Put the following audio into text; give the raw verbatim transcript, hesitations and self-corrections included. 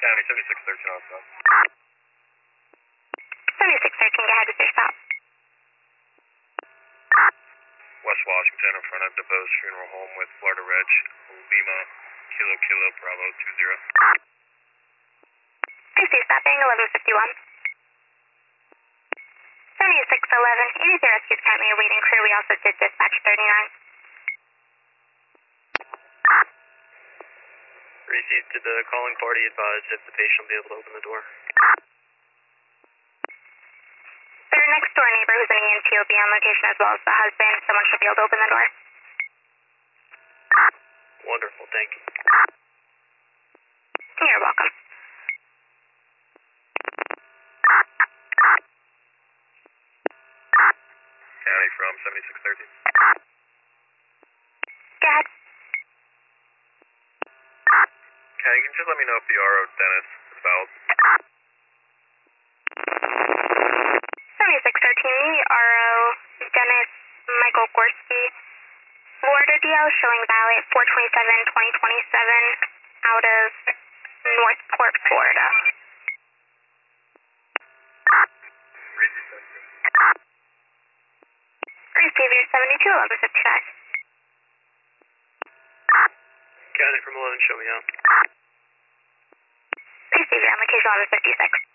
County seventy-six thirteen on stop. seventy-six thirteen, go ahead with your stop. West Washington in front of DeBose Funeral Home with Florida Reg, Lima, Kilo Kilo, Bravo two zero. I see stopping, eleven fifty-one. seventy-six eleven, eighty rescue is currently awaiting crew. We also did dispatch thirty-nine. Received to the calling party, advise if the patient will be able to open the door. Their next door neighbor who's in E M T will be on location as well as the husband. Someone should be able to open the door. Wonderful, thank you. You're welcome. County from seventy-six thirteen. Go ahead. County, can you just let me know if the R O Dennis is valid? seventy-six thirteen, R O Dennis Michael Gorski, Florida D L showing valid four twenty-seven twenty twenty-seven out of Northport, Florida. Receiver seventy-two eleven fifty-five. County from eleven, show me out. Receiver on location eleven fifty-six.